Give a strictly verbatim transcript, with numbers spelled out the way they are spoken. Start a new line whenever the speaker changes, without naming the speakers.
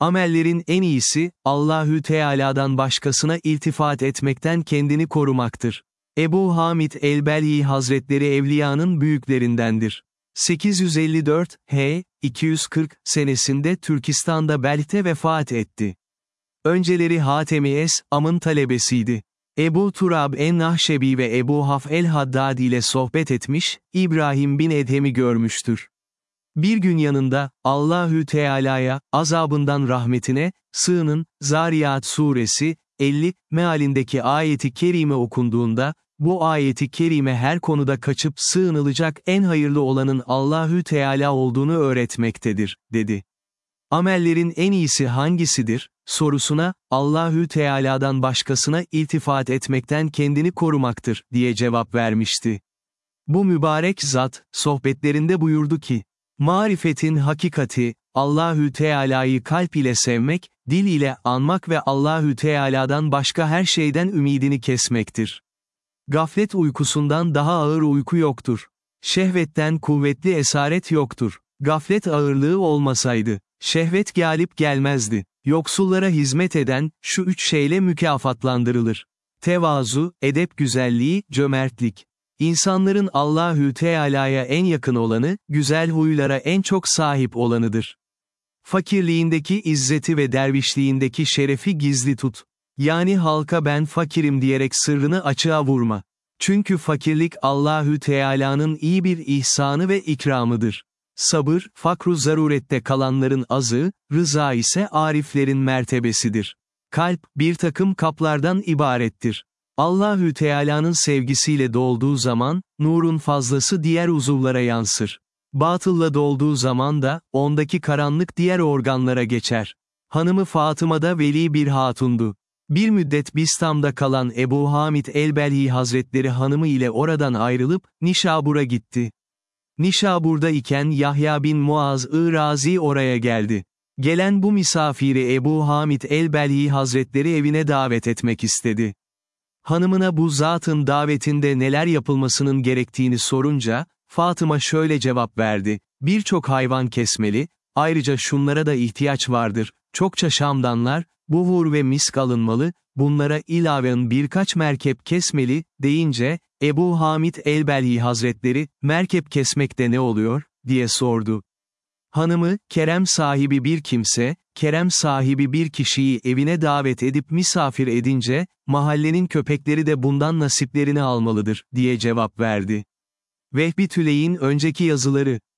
Amellerin en iyisi, Allahü Teala'dan başkasına iltifat etmekten kendini korumaktır. Ebu Hamid el-Belhi Hazretleri evliyanın büyüklerindendir. sekiz yüz elli dört H iki yüz kırk senesinde Türkistan'da Belh'te vefat etti. Önceleri Hatemi es-Am'ın talebesiydi. Ebu Turab en-Nahşebi ve Ebu Haf el-Haddad ile sohbet etmiş, İbrahim bin Edhem'i görmüştür. Bir gün yanında, Allahü Teala'ya, azabından rahmetine, sığının, Zariyat suresi, elli, mealindeki ayeti kerime okunduğunda, bu ayeti kerime her konuda kaçıp sığınılacak en hayırlı olanın Allahü Teala olduğunu öğretmektedir, dedi. Amellerin en iyisi hangisidir, sorusuna, Allahü Teala'dan başkasına iltifat etmekten kendini korumaktır, diye cevap vermişti. Bu mübarek zat, sohbetlerinde buyurdu ki, marifetin hakikati, Allahü Teala'yı kalp ile sevmek, dil ile anmak ve Allahü Teala'dan başka her şeyden ümidini kesmektir. Gaflet uykusundan daha ağır uyku yoktur. Şehvetten kuvvetli esaret yoktur. Gaflet ağırlığı olmasaydı, şehvet galip gelmezdi. Yoksullara hizmet eden, şu üç şeyle mükafatlandırılır. Tevazu, edep güzelliği, cömertlik. İnsanların Allahü Teala'ya en yakın olanı, güzel huylara en çok sahip olanıdır. Fakirliğindeki izzeti ve dervişliğindeki şerefi gizli tut. Yani halka ben fakirim diyerek sırrını açığa vurma. Çünkü fakirlik Allahü Teala'nın iyi bir ihsanı ve ikramıdır. Sabır, fakru zarurette kalanların azı, rıza ise ariflerin mertebesidir. Kalp, bir takım kaplardan ibarettir. Allahü Teala'nın sevgisiyle dolduğu zaman, nurun fazlası diğer uzuvlara yansır. Batılla dolduğu zaman da, ondaki karanlık diğer organlara geçer. Hanımı Fatıma da veli bir hatundu. Bir müddet Bistam'da kalan Ebu Hamid el-Belhi Hazretleri hanımı ile oradan ayrılıp, Nişabur'a gitti. Nişabur'da iken Yahya bin Muaz-ı Razi oraya geldi. Gelen bu misafiri Ebu Hamid el-Belhi Hazretleri evine davet etmek istedi. Hanımına bu zatın davetinde neler yapılmasının gerektiğini sorunca, Fatıma şöyle cevap verdi, birçok hayvan kesmeli, ayrıca şunlara da ihtiyaç vardır, çokça şamdanlar, buhur ve misk alınmalı, bunlara ilaven birkaç merkep kesmeli, deyince, Ebu Hamid el-Belhi Hazretleri, merkep kesmekte ne oluyor, diye sordu. Hanımı, kerem sahibi bir kimse, kerem sahibi bir kişiyi evine davet edip misafir edince, mahallenin köpekleri de bundan nasiplerini almalıdır, diye cevap verdi. Vehbi Tüley'in önceki yazıları,